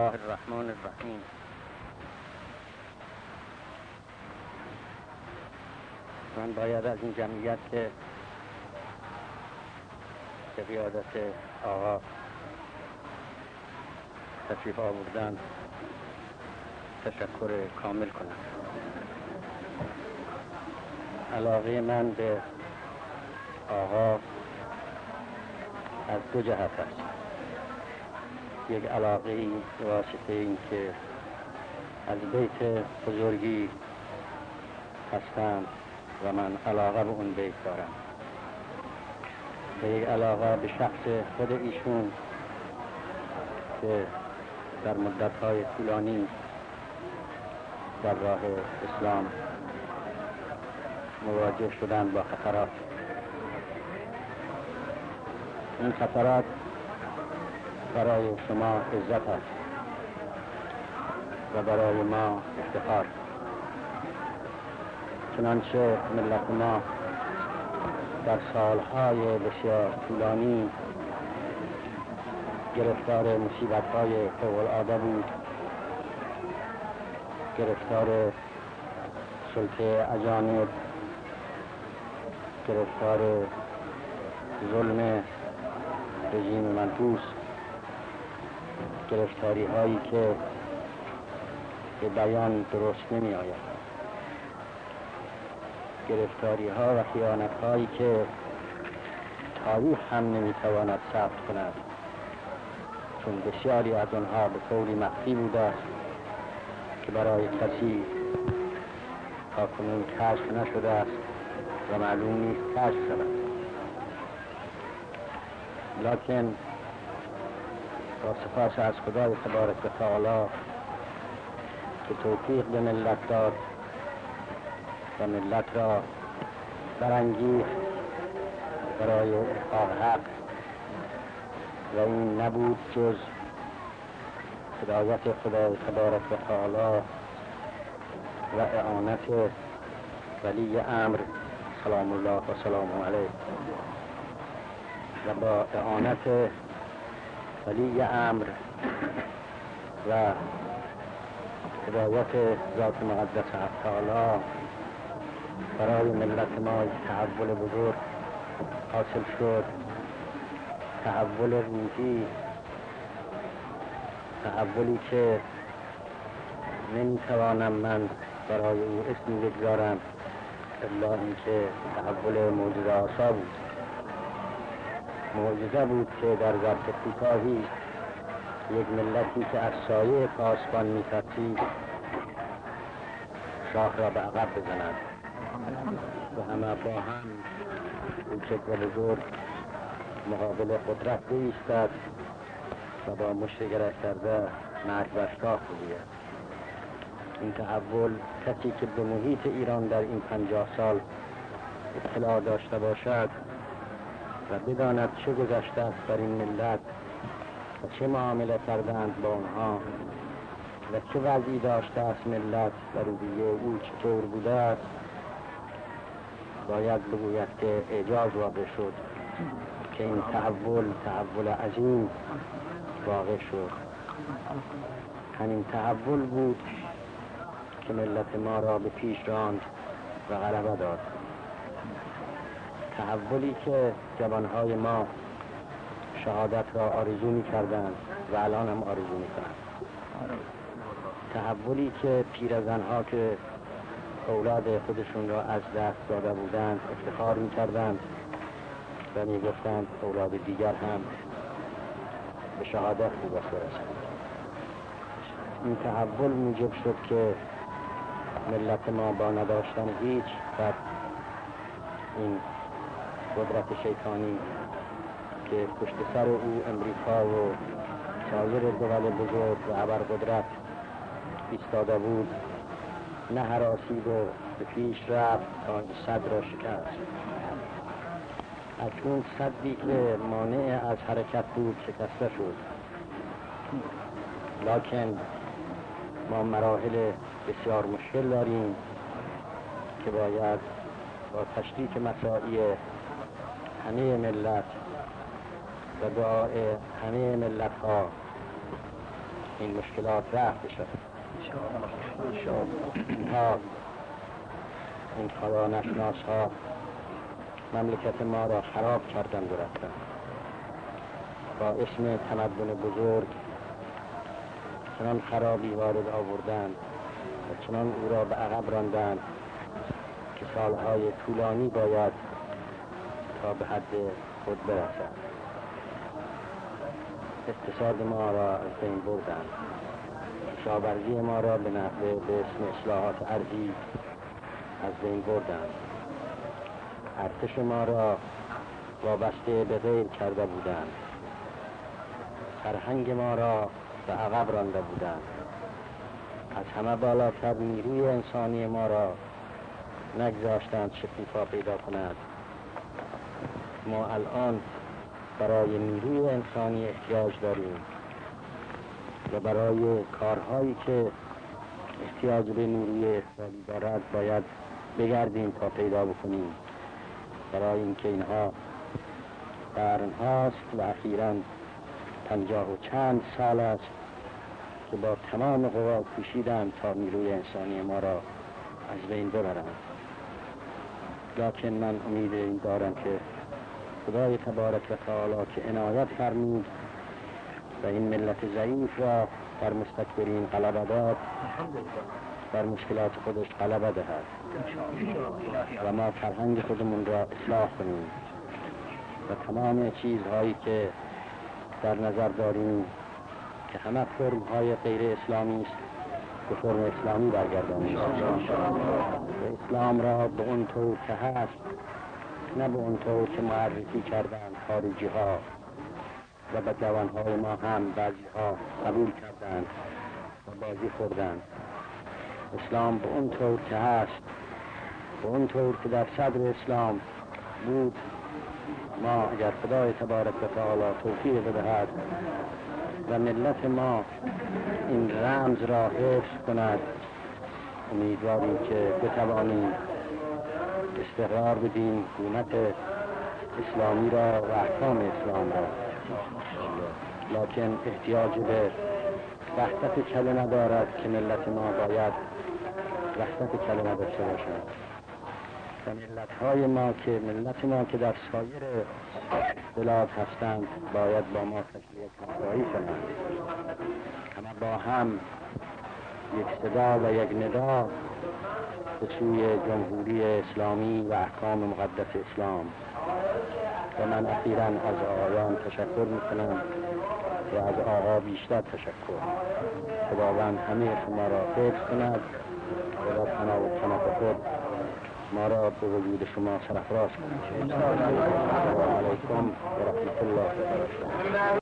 الله الرحمن الرحیم. من باید از این جمعیت که به قیادت آقا تشریف آوردن تشکر کامل کنم. علاقه من به آقا از دو جهت است. یک علاقه واسطه این که از بیت بزرگی هستم و من علاقه به اون بیت دارم، و یک علاقه به شخص خود ایشون که در مدت‌های طولانی در راه اسلام مواجه شدن با خطرات. این خطرات برای شما عزت است و برای ما افتخار. چنانچه ملت ما در سالهای بسیار طولانی گرفتار مصیبت‌های فوق‌العاده بود، گرفتار سلطه اجانب، گرفتار ظلم رژیم منحوس، گرفتاری هایی که به بیان درست نمی آید، گرفتاری ها و خیانت هایی که تاریخ هم نمی تواند ثبت کند، چون بسیاری از آنها به طوری مخفی بوده است که برای کسی تاکنون کشف نشده است و معلوم نیست کشف شود. لکن با سپاس از خدای تبارک و تعالی که توفیق به ملت داد و ملت را برانگیخت برای احقاق حق، و این نبود جز هدایت خدای تبارک و تعالی و اعانت ولی امر سلام الله و سلام علیه، و با اعانت ولی امر و هدایت ذات مقدس تعالی برای ملت ما تحول بزرگ حاصل شد. تحول روحی، تحولی که نمیتوانم من برای او اسمی بگذارم الا اینکه تحول معجزه آسا بود. معجزه بود که در ظرف کوتاهی یک ملتی که از سایه پاسبان می‌ترسید شاه را به عقب بزند و همه با هم کوچک و بزرگ مقابل قدرت بایستد و با مشت گره کرده مرگ بر شاه بگوید. این تحول کسی که به محیط ایران در این 50 سال اطلاع داشته باشد و بداند چه گذشته است بر این ملت و چه معامله کردند با آنها و چه وضعی داشته است ملت و روحیه او چطور بوده است، باید بگوید که اعجاز واقع شد که این تحول عظیم واقع شد. همین تحول بود که ملت ما را به پیش راند و غلبه داد. تحولی که جوانهای ما شهادت را آرزو می کردند و الان هم آرزو می کنند. تحولی که پیرزنها که اولاد خودشون را از دست داده بودند افتخار می کردند و می گفتند اولاد دیگر هم به شهادت می برسند. این تحول موجب شد که ملت ما با نداشتن هیچ بر این قدرت شیطانی که پشت سر او امریکا و سایر دول بزرگ و ابرقدرت ایستاده بود نه هراسید و به پیش رفت تا این صد را شکست. اکنون صدی که مانع از حرکت بود شکسته شد، لکن ما مراحل بسیار مشکل داریم که باید با تشریک مساعی همه ملت و دعای همه ملت ها این مشکلات رفع بشود. اینها این خدا نشناس ها مملکت ما را خراب کردند و رفتند. با اسم تمدن بزرگ چنان خرابی وارد آوردند و چنان او را به عقب راندند که سالهای طولانی باید تا به حد خود برسد. اقتصاد ما را از بین بردند، کشاورزی ما را به نحوه به اسم اصلاحات ارضی از بین بردند، ارتش ما را وابسته به غیر کرده بودند، فرهنگ ما را به عقب رانده بودند، از همه بالاتر نیروی انسانی ما را نگذاشتند شکوفا پیدا کند. ما الان برای نیروی انسانی احتیاج داریم و برای کارهایی که احتیاج به نیروی انسانی دارد باید بگردیم تا پیدا بکنیم، برای اینکه اینها قرن‌هاست و اخیراً 50 و چند سال است که با تمام قوا کوشیدند تا نیروی انسانی ما را از بین ببرند. لکن من امید این دارم که خدای تبارک و تعالی که عنایت فرمود و این ملت ضعیف را بر مستکبرین غلبه داد، بر مشکلات خودش غلبه دهد و ما فرهنگ خودمون را اصلاح کنیم و تمام چیزهایی که در نظر داریم که همه فرم‌های غیر اسلامی است به فرم اسلامی برگردانیم و اسلام را به اون طور که هست، نه به اون طور که معرفی کردند خارجی ها و به جوانهای ما هم بعضی ها قبول کردند و بازی خوردند. اسلام به اون طور که هست، به اون طور که در صدر اسلام بود، ما اگر خدای تبارک و تعالی توفیق بدهد و ملت ما این رمز را حفظ کند، امیدواریم که بتوانیم استقرار بدیم حکومت اسلامی را و احکام اسلام را. لکن احتیاج به وحدت کلمه دارد که ملت ما باید وحدت کلمه داشته باشند و ملت ما که در سایر بلاد هستند باید با ما تشریح همراهی کنند، همه با هم یک صدا و یک ندا به سوی جمهوری اسلامی و احکام مقدس اسلام. و من اخیراً از آقایان تشکر میکنم و از آقا بیشتر تشکر. خداوند همه شما را حفظ کند و در تناوب خود ما را به وجود شما سرافراز کند. السلام علیکم و رحمت الله و برکاته.